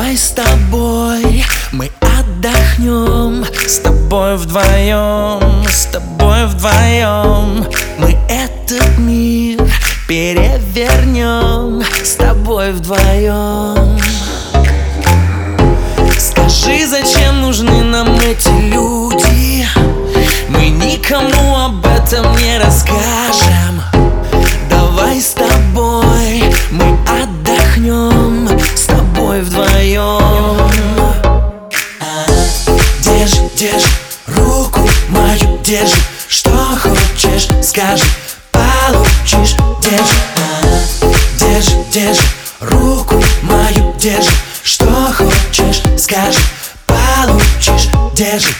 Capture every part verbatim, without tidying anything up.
Давай с тобой мы отдохнем, с тобой вдвоем, с тобой вдвоем. Мы этот мир перевернем, с тобой вдвоем. Скажи, зачем нужны нам эти люди? Мы никому об этом не расскажем. Давай с тобой мы отдохнем, с тобой вдвоем. Держи, держи руку мою, держи, что хочешь, скажи, получишь. Держи, держи, держи руку мою, держи, что хочешь, скажи, получишь. Держи.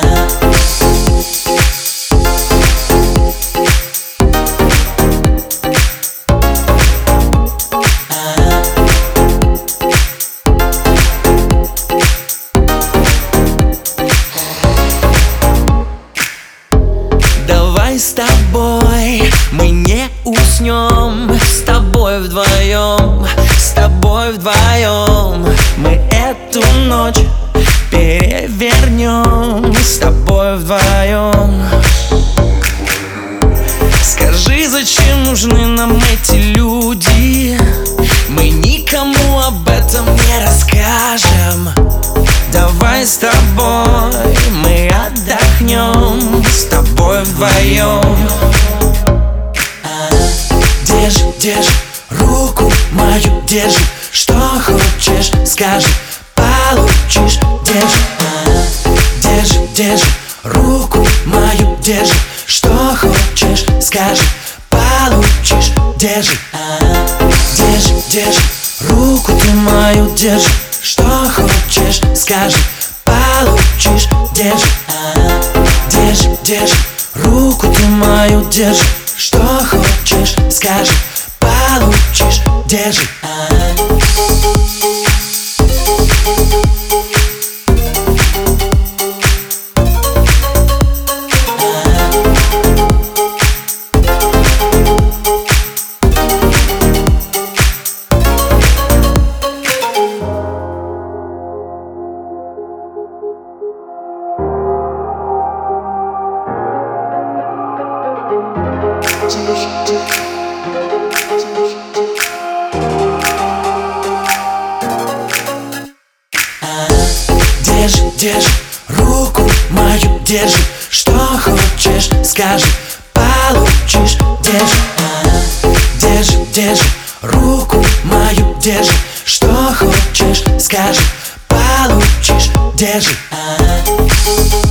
Давай с тобой мы не уснем, с тобой вдвоем, с тобой вдвоем. Мы эту ночь перевернем, с тобой вдвоем. Скажи, зачем нужны нам эти люди? Мы никому об этом не расскажем. Давай с тобой мы отдохнем, с тобой вдвоем. Держи, держи руку мою, держи, что хочешь, скажи, получишь. Держи, держи, держи руку мою, держи, что хочешь, скажи, получишь. Держи, держи, держи руку ты мою, держи, что хочешь, скажи, получишь. Держи, держи, держи руку ты мою, держи, что хочешь, скажи, получишь. Держи. Держи, держи руку мою, держи, что хочешь, скажи, получишь. Держи, держи, держи руку мою, держи, что хочешь, скажи, получишь. Держи.